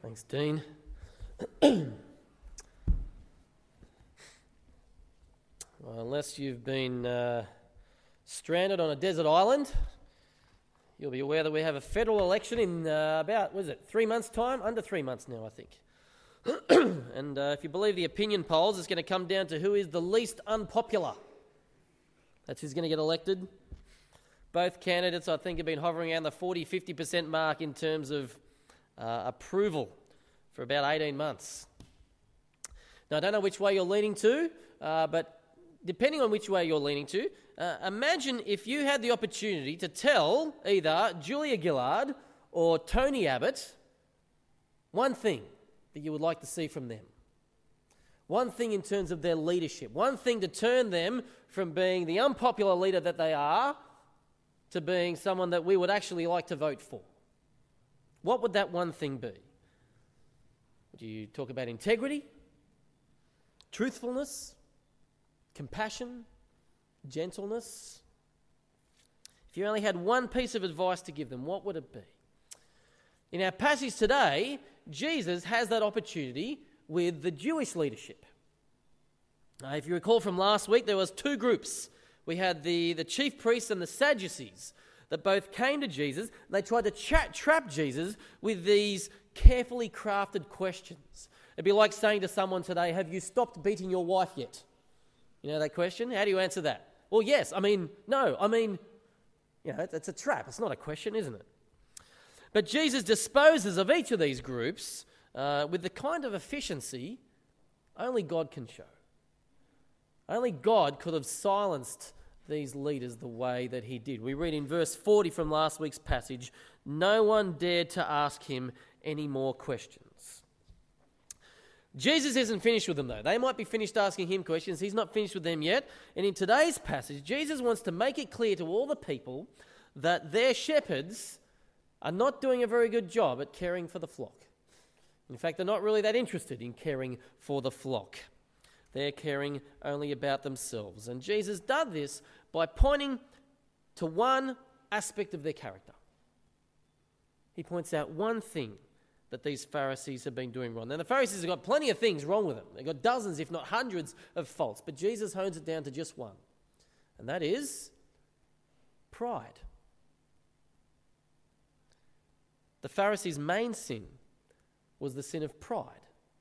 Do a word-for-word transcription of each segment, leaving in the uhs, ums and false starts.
Thanks, Dean. Well, unless you've been uh, stranded on a desert island, you'll be aware that we have a federal election in uh, about, what is it, three months' time? Under three months now, I think. and uh, if you believe the opinion polls, it's going to come down to who is the least unpopular. That's who's going to get elected. Both candidates, I think, have been hovering around the forty to fifty percent mark in terms of uh, approval for about eighteen months. Now, I don't know which way you're leaning to, uh, but depending on which way you're leaning to, uh, imagine if you had the opportunity to tell either Julia Gillard or Tony Abbott one thing that you would like to see from them. One thing in terms of their leadership. One thing to turn them from being the unpopular leader that they are to being someone that we would actually like to vote for. What would that one thing be? Would you talk about integrity, truthfulness, compassion, gentleness? If you only had one piece of advice to give them, what would it be? In our passage today, Jesus has that opportunity with the Jewish leadership. Uh, if you recall from last week, there was two groups. We had the, the chief priests and the Sadducees that both came to Jesus. They tried to tra- trap Jesus with these carefully crafted questions. It'd be like saying to someone today, have you stopped beating your wife yet? You know that question? How do you answer that? Well, yes. I mean, no. I mean, you know, it's, it's a trap. It's not a question, isn't it? But Jesus disposes of each of these groups uh, with the kind of efficiency only God can show. Only God could have silenced these leaders the way that he did. We read in verse forty from last week's passage, no one dared to ask him any more questions. Jesus isn't finished with them though. They might be finished asking him questions. He's not finished with them yet. And in today's passage, Jesus wants to make it clear to all the people that their shepherds are not doing a very good job at caring for the flock. In fact, they're not really that interested in caring for the flock. They're caring only about themselves. And Jesus does this by pointing to one aspect of their character. He points out one thing that these Pharisees have been doing wrong. Now, the Pharisees have got plenty of things wrong with them. They've got dozens, if not hundreds, of faults. But Jesus hones it down to just one. And that is pride. The Pharisees' main sin was the sin of pride.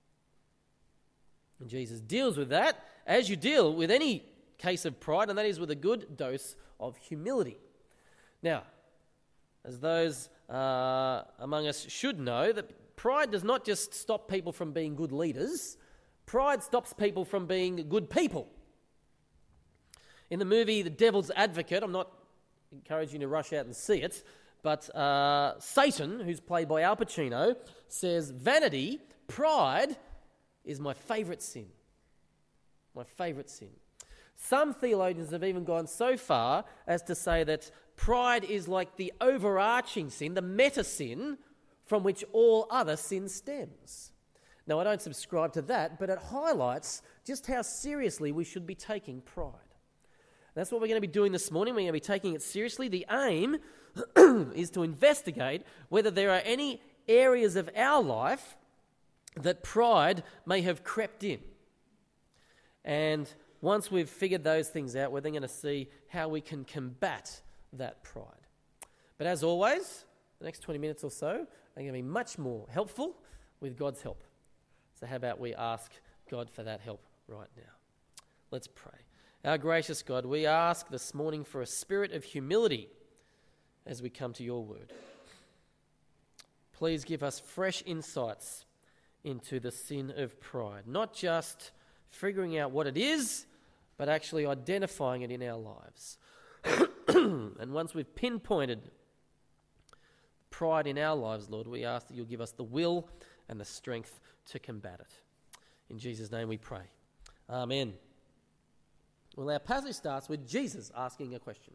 And Jesus deals with that as you deal with any case of pride, and that is with a good dose of humility. Now, as those uh, among us should know, that pride does not just stop people from being good leaders. Pride stops people from being good people. In the movie The Devil's Advocate, I'm not encouraging you to rush out and see it, but uh, Satan, who's played by Al Pacino, says, vanity, pride, is my favourite sin. My favourite sin. Some theologians have even gone so far as to say that pride is like the overarching sin, the meta sin, from which all other sin stems. Now, I don't subscribe to that, but it highlights just how seriously we should be taking pride. That's what we're going to be doing this morning. We're going to be taking it seriously. The aim is to investigate whether there are any areas of our life that pride may have crept in. And once we've figured those things out, we're then going to see how we can combat that pride. But as always, the next twenty minutes or so are going to be much more helpful with God's help. So how about we ask God for that help right now? Let's pray. Our gracious God, we ask this morning for a spirit of humility as we come to your word. Please give us fresh insights into the sin of pride, not just figuring out what it is, but actually identifying it in our lives. And once we've pinpointed pride in our lives, Lord, we ask that you'll give us the will and the strength to combat it. In Jesus' name we pray. Amen. Well, our passage starts with Jesus asking a question.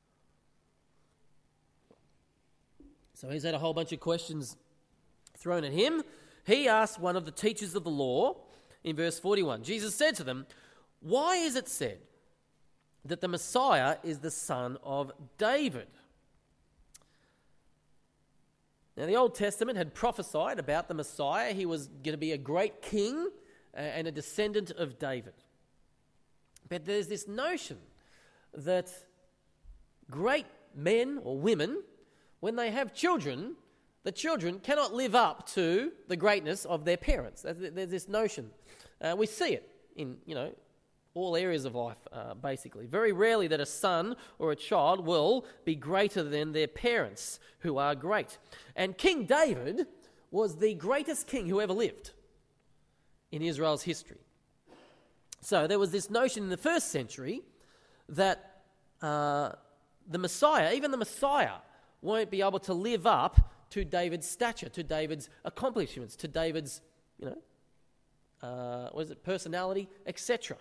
So he's had a whole bunch of questions thrown at him. He asked one of the teachers of the law in verse forty-one. Jesus said to them, "Why is it said that the Messiah is the son of David?" Now, the Old Testament had prophesied about the Messiah. He was going to be a great king and a descendant of David. But there's this notion that great men or women, when they have children, the children cannot live up to the greatness of their parents. There's this notion. Uh, we see it in, you know, all areas of life, uh, basically. Very rarely that a son or a child will be greater than their parents, who are great. And King David was the greatest king who ever lived in Israel's history. So there was this notion in the first century that uh, the Messiah, even the Messiah, won't be able to live up to David's stature, to David's accomplishments, to David's, you know, uh, what is it, personality, et cetera.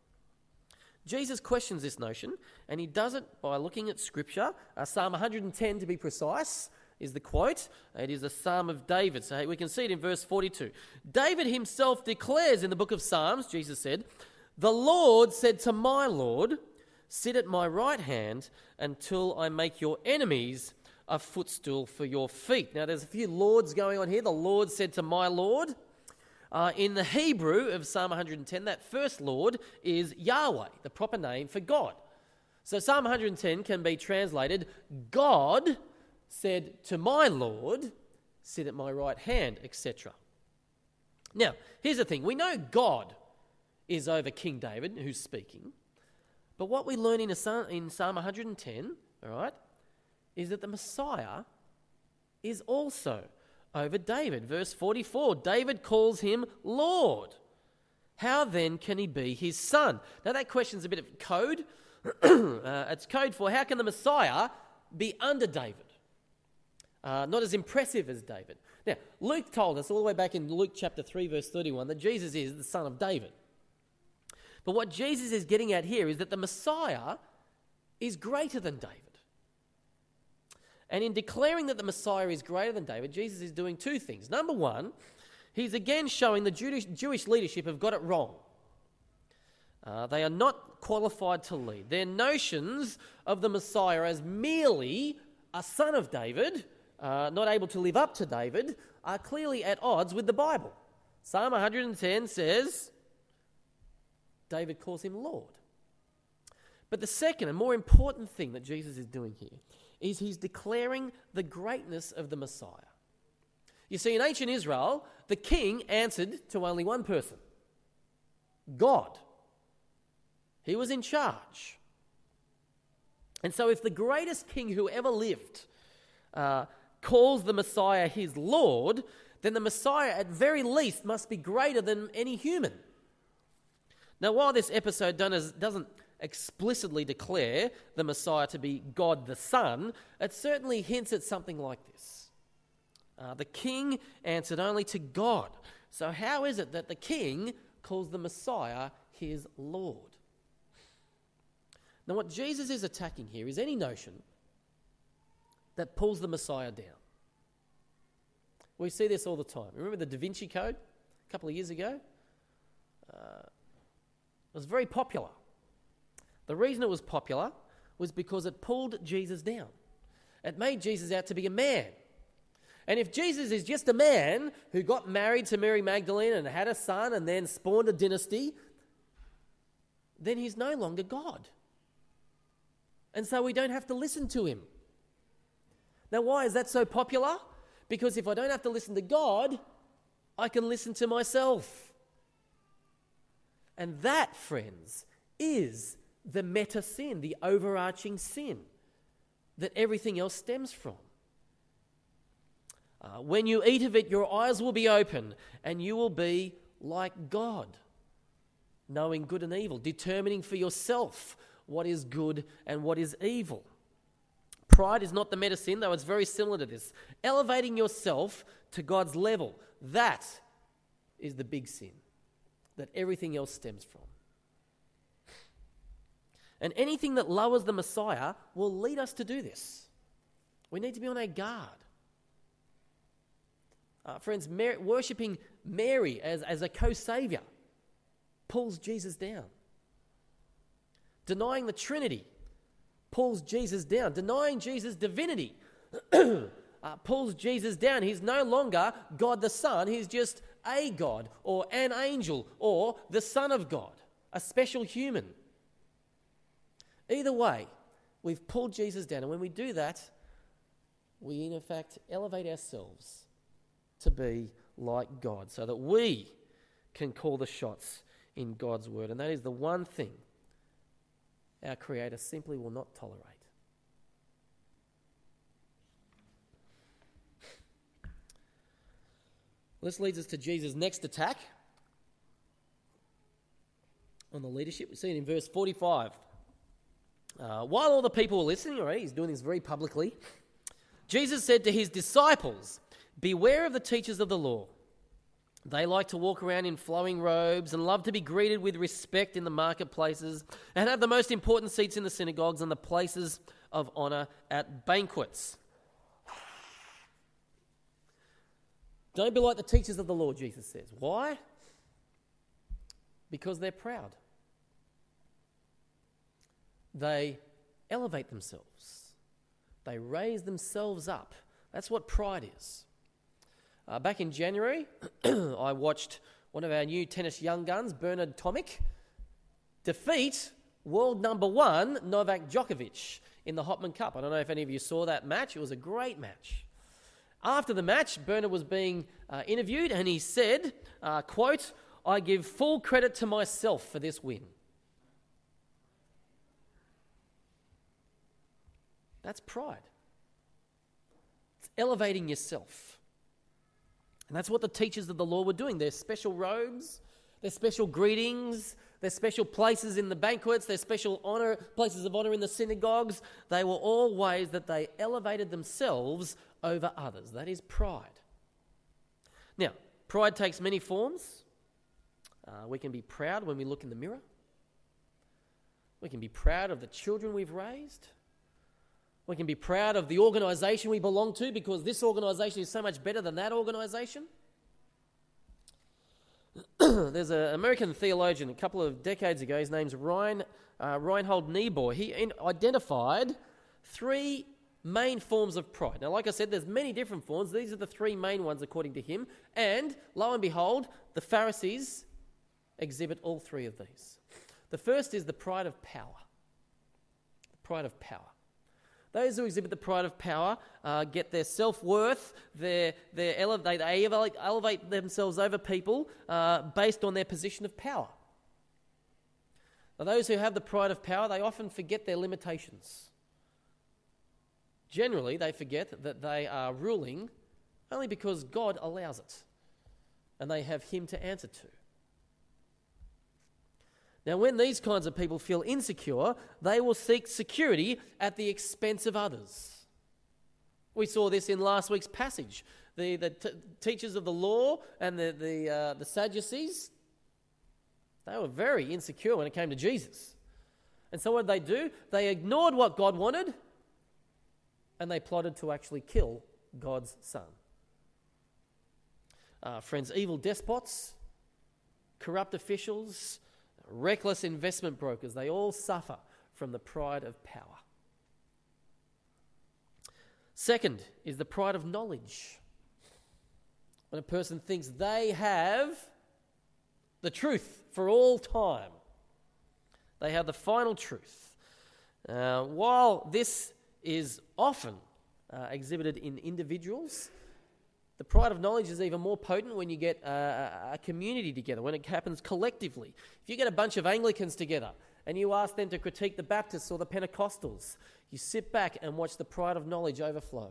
Jesus questions this notion, and he does it by looking at Scripture. Uh, Psalm one hundred ten, to be precise, is the quote. It is a Psalm of David. So we can see it in verse forty-two. David himself declares in the book of Psalms, Jesus said, "The Lord said to my Lord, sit at my right hand until I make your enemies a footstool for your feet." Now, there's a few lords going on here. The Lord said to my Lord. Uh, in the Hebrew of Psalm one hundred ten, that first Lord is Yahweh, the proper name for God. So Psalm one hundred ten can be translated, God said to my Lord, sit at my right hand, et cetera. Now, here's the thing. We know God is over King David, who's speaking. But what we learn in, a, in Psalm one hundred ten, all right, is that the Messiah is also over David. Verse forty-four, David calls him Lord. How then can he be his son? Now that question's a bit of code. uh, it's code for how can the Messiah be under David? Uh, not as impressive as David. Now, Luke told us all the way back in Luke chapter three, verse thirty-one, that Jesus is the son of David. But what Jesus is getting at here is that the Messiah is greater than David. And in declaring that the Messiah is greater than David, Jesus is doing two things. Number one, he's again showing the Jewish, Jewish leadership have got it wrong. Uh, they are not qualified to lead. Their notions of the Messiah as merely a son of David, uh, not able to live up to David, are clearly at odds with the Bible. Psalm one hundred ten says, David calls him Lord. But the second and more important thing that Jesus is doing here is he's declaring the greatness of the Messiah. You see, in ancient Israel, the king answered to only one person, God. He was in charge. And so if the greatest king who ever lived uh, calls the Messiah his Lord, then the Messiah at very least must be greater than any human. Now, while this episode doesn't explicitly declare the Messiah to be God the Son, it certainly hints at something like this. Uh, the king answered only to God. So how is it that the king calls the Messiah his Lord? Now, what Jesus is attacking here is any notion that pulls the Messiah down. We see this all the time. Remember the Da Vinci Code a couple of years ago? Uh, it was very popular. The reason it was popular was because it pulled Jesus down. It made Jesus out to be a man. And if Jesus is just a man who got married to Mary Magdalene and had a son and then spawned a dynasty, then he's no longer God. And so we don't have to listen to him. Now, why is that so popular? Because if I don't have to listen to God, I can listen to myself. And that, friends, is the meta sin, the overarching sin that everything else stems from. Uh, when you eat of it, your eyes will be open and you will be like God, knowing good and evil, determining for yourself what is good and what is evil. Pride is not the meta sin, though it's very similar to this. Elevating yourself to God's level, that is the big sin that everything else stems from. And anything that lowers the Messiah will lead us to do this. We need to be on our guard. Uh, friends, Mary, worshipping Mary as, as a co-saviour pulls Jesus down. Denying the Trinity pulls Jesus down. Denying Jesus' divinity uh, uh, pulls Jesus down. He's no longer God the Son. He's just a God or an angel or the Son of God, a special human. Either way, we've pulled Jesus down. And when we do that, we in fact elevate ourselves to be like God so that we can call the shots in God's word. And that is the one thing our Creator simply will not tolerate. This leads us to Jesus' next attack on the leadership. We see it in verse forty-five. Uh, while all the people were listening, already, he's doing this very publicly, Jesus said to his disciples, "Beware of the teachers of the law. They like to walk around in flowing robes and love to be greeted with respect in the marketplaces and have the most important seats in the synagogues and the places of honor at banquets." Don't be like the teachers of the law, Jesus says. Why? Because they're proud. They elevate themselves. They raise themselves up. That's what pride is. Uh, back in January, I watched one of our new tennis young guns, Bernard Tomic, defeat world number one, Novak Djokovic, in the Hopman Cup. I don't know if any of you saw that match. It was a great match. After the match, Bernard was being uh, interviewed and he said, uh, quote, "I give full credit to myself for this win." That's pride. It's elevating yourself. And that's what the teachers of the law were doing. Their special robes, their special greetings, their special places in the banquets, their special honor, places of honor in the synagogues. They were all ways that they elevated themselves over others. That is pride. Now, pride takes many forms. Uh, we can be proud when we look in the mirror. We can be proud of the children we've raised. We can be proud of the organisation we belong to because this organisation is so much better than that organisation. There's an American theologian a couple of decades ago, his name's Ryan, uh, Reinhold Niebuhr. He in- identified three main forms of pride. Now, like I said, there's many different forms. These are the three main ones according to him. And lo and behold, the Pharisees exhibit all three of these. The first is the pride of power. The pride of power. Those who exhibit the pride of power uh, get their self-worth, their, their elevate, they elevate, elevate themselves over people uh, based on their position of power. Now, those who have the pride of power, they often forget their limitations. Generally, they forget that they are ruling only because God allows it, and they have Him to answer to. Now, when these kinds of people feel insecure, they will seek security at the expense of others. We saw this in last week's passage. The, the t- teachers of the law and the, the, uh, the Sadducees, they were very insecure when it came to Jesus. And so what did they do? They ignored what God wanted, and they plotted to actually kill God's Son. Uh, friends, evil despots, corrupt officials, reckless investment brokers, they all suffer from the pride of power. Second is the pride of knowledge. When a person thinks they have the truth for all time, they have the final truth. Uh, while this is often uh, exhibited in individuals, the pride of knowledge is even more potent when you get a, a community together, when it happens collectively. If you get a bunch of Anglicans together and you ask them to critique the Baptists or the Pentecostals, you sit back and watch the pride of knowledge overflow.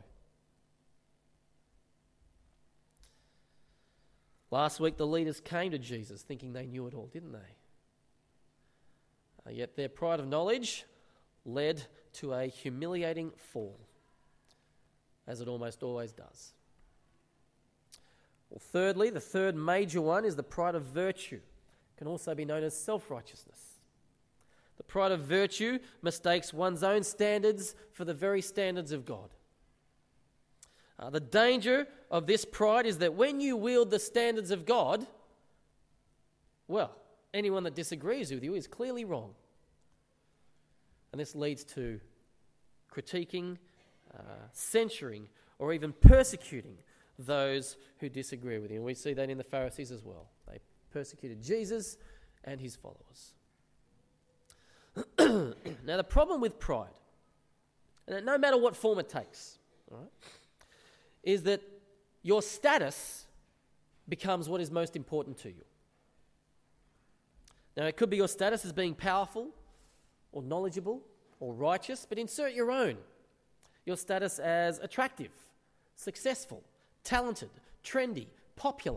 Last week, the leaders came to Jesus thinking they knew it all, didn't they? Uh, yet their pride of knowledge led to a humiliating fall, as it almost always does. Well, thirdly, the third major one is the pride of virtue. It can also be known as self-righteousness. The pride of virtue mistakes one's own standards for the very standards of God. Uh, the danger of this pride is that when you wield the standards of God, well, anyone that disagrees with you is clearly wrong. And this leads to critiquing, uh, censuring, or even persecuting those who disagree with him. We see that in the Pharisees as well. They persecuted Jesus and his followers. Now, the problem with pride, and no matter what form it takes, all right, is that your status becomes what is most important to you. Now, it could be your status as being powerful or knowledgeable or righteous, but insert your own. Your status as attractive, successful, talented, trendy, popular.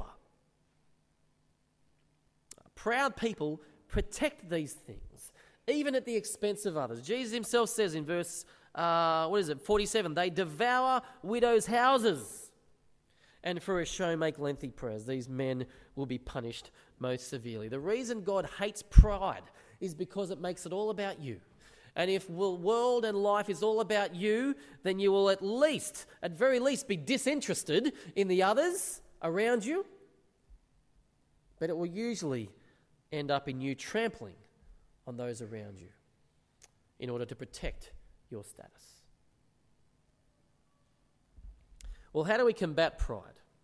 Proud people protect these things, even at the expense of others. Jesus himself says in verse, uh, what is it, forty-seven, they devour widows' houses, and for a show make lengthy prayers. These men will be punished most severely. The reason God hates pride is because it makes it all about you. And if the world and life is all about you, then you will at least, at very least, be disinterested in the others around you. But it will usually end up in you trampling on those around you in order to protect your status. Well, how do we combat pride?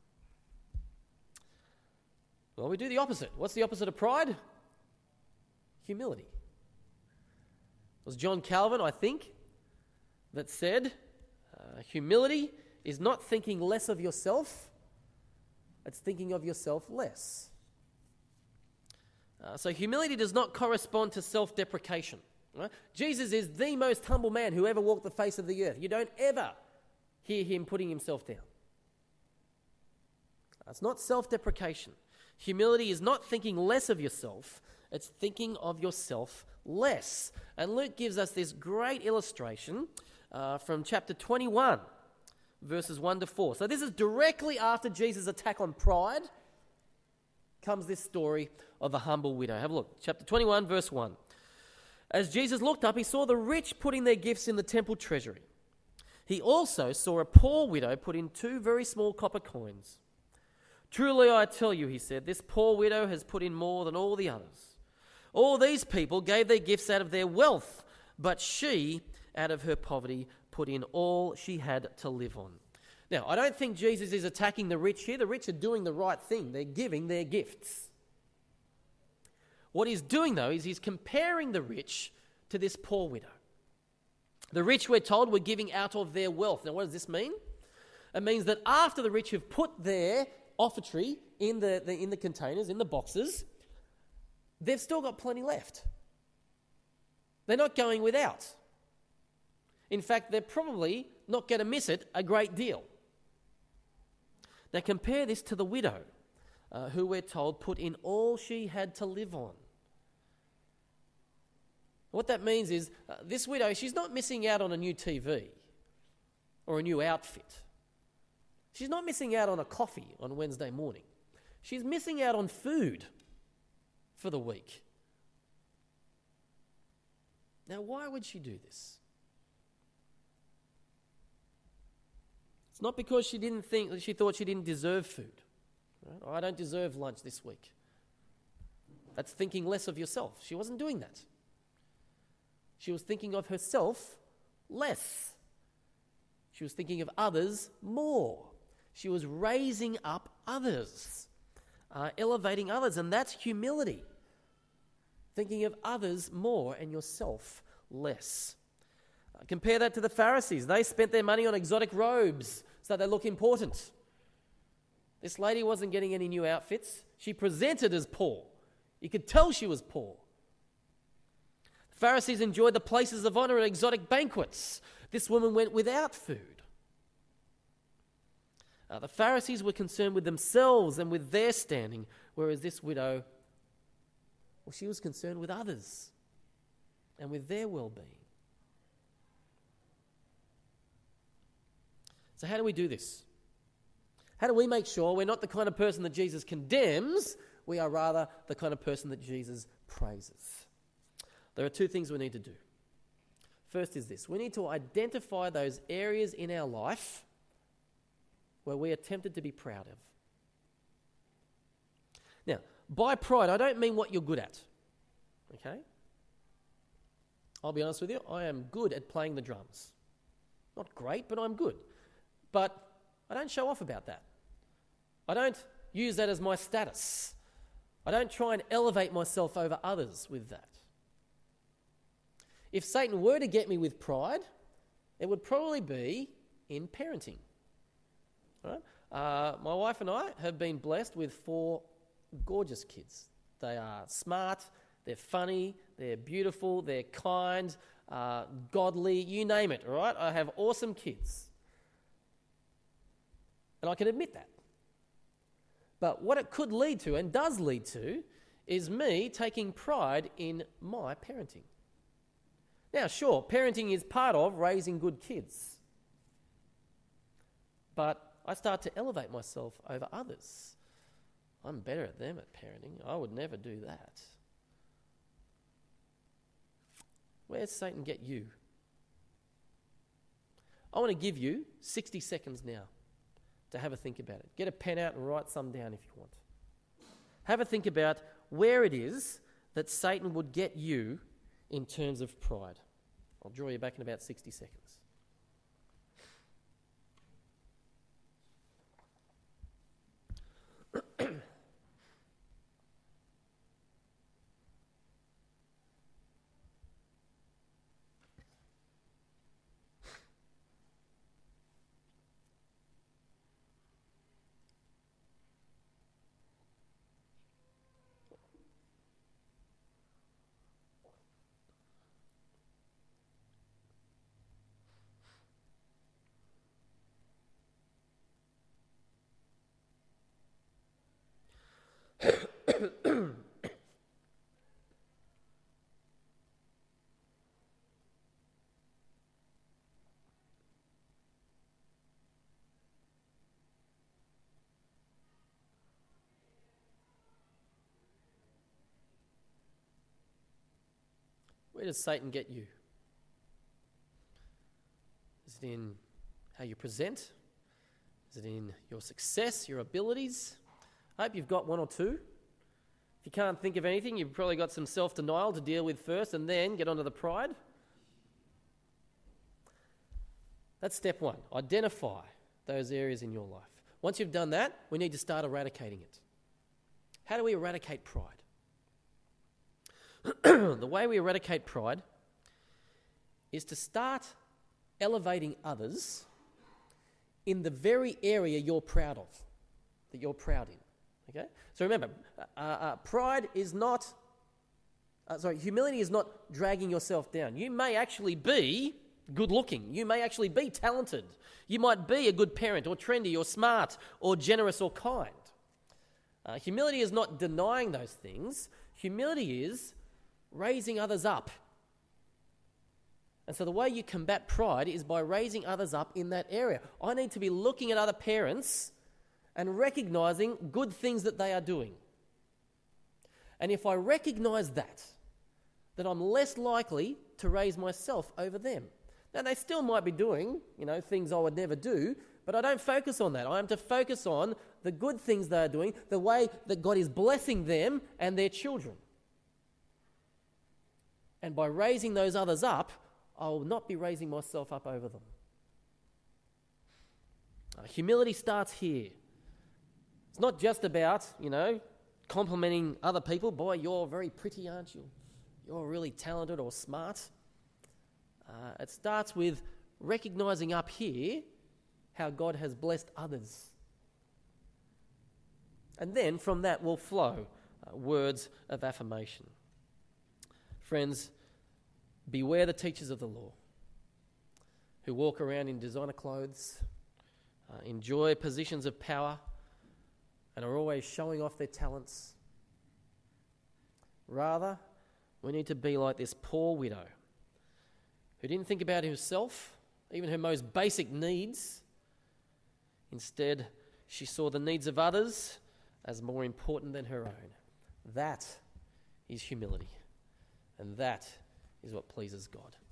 Well, we do the opposite. What's the opposite of pride? Humility. It was John Calvin, I think, that said, uh, humility is not thinking less of yourself, it's thinking of yourself less. Uh, so humility does not correspond to self-deprecation. Right? Jesus is the most humble man who ever walked the face of the earth. You don't ever hear him putting himself down. It's not self-deprecation. Humility is not thinking less of yourself, it's thinking of yourself less. And Luke gives us this great illustration uh, from chapter twenty-one, verses one to four. So this is directly after Jesus' attack on pride, comes this story of a humble widow. Have a look. Chapter twenty-one, verse one. As Jesus looked up, he saw the rich putting their gifts in the temple treasury. He also saw a poor widow put in two very small copper coins. Truly I tell you, he said, this poor widow has put in more than all the others. All these people gave their gifts out of their wealth, but she, out of her poverty, put in all she had to live on. Now, I don't think Jesus is attacking the rich here. The rich are doing the right thing. They're giving their gifts. What he's doing, though, is he's comparing the rich to this poor widow. The rich, we're told, were giving out of their wealth. Now, what does this mean? It means that after the rich have put their offertory in the, the in the containers, in the boxes, they've still got plenty left. They're not going without. In fact, they're probably not going to miss it a great deal. Now compare this to the widow, uh, who we're told put in all she had to live on. What that means is, uh, this widow, she's not missing out on a new T V or a new outfit. She's not missing out on a coffee on Wednesday morning. She's missing out on food for the week. Now, why would she do this? It's not because she didn't think, she thought she didn't deserve food. Right? Oh, I don't deserve lunch this week. That's thinking less of yourself. She wasn't doing that. She was thinking of herself less. She was thinking of others more. She was raising up others, uh, elevating others, and that's humility. Thinking of others more and yourself less. Uh, compare that to the Pharisees. They spent their money on exotic robes so they look important. This lady wasn't getting any new outfits. She presented as poor. You could tell she was poor. The Pharisees enjoyed the places of honor at exotic banquets. This woman went without food. Uh, the Pharisees were concerned with themselves and with their standing, whereas this widow, well, she was concerned with others and with their well-being. So how do we do this? How do we make sure we're not the kind of person that Jesus condemns, we are rather the kind of person that Jesus praises? There are two things we need to do. First is this: we need to identify those areas in our life where we are tempted to be proud of. Now, by pride, I don't mean what you're good at. Okay? I'll be honest with you, I am good at playing the drums. Not great, but I'm good. But I don't show off about that. I don't use that as my status. I don't try and elevate myself over others with that. If Satan were to get me with pride, it would probably be in parenting. Right? Uh, my wife and I have been blessed with four gorgeous kids. They are smart, they're funny, they're beautiful, they're kind, uh, godly, you name it, all right? I have awesome kids. And I can admit that. But what it could lead to, and does lead to, is me taking pride in my parenting. Now, sure, parenting is part of raising good kids. But I start to elevate myself over others. I'm better at them at parenting. I would never do that. Where's Satan get you? I want to give you sixty seconds now to have a think about it. Get a pen out and write some down if you want. Have a think about where it is that Satan would get you in terms of pride. I'll draw you back in about sixty seconds. Where does Satan get you? Is it in how you present? Is it in your success, your abilities? I hope you've got one or two. If you can't think of anything, you've probably got some self-denial to deal with first and then get onto the pride. That's step one. Identify those areas in your life. Once you've done that, we need to start eradicating it. How do we eradicate pride? The way we eradicate pride is to start elevating others in the very area you're proud of, that you're proud in. Okay? So remember, uh, uh, pride is not, uh, sorry, humility is not dragging yourself down. You may actually be good looking. You may actually be talented. You might be a good parent or trendy or smart or generous or kind. Uh, humility is not denying those things. Humility is raising others up. And so the way you combat pride is by raising others up in that area. I need to be looking at other parents and recognizing good things that they are doing. And if I recognize that, then I'm less likely to raise myself over them. Now, they still might be doing, you know, things I would never do, but I don't focus on that. I am to focus on the good things they are doing, the way that God is blessing them and their children. And by raising those others up, I will not be raising myself up over them. Uh, humility starts here. It's not just about, you know, complimenting other people. Boy, you're very pretty, aren't you? You're really talented or smart. Uh, it starts with recognizing up here how God has blessed others. And then from that will flow uh, words of affirmation. Friends, beware the teachers of the law who walk around in designer clothes, uh, enjoy positions of power, and are always showing off their talents. Rather, we need to be like this poor widow who didn't think about herself, even her most basic needs. Instead, she saw the needs of others as more important than her own. That is humility. And that is what pleases God.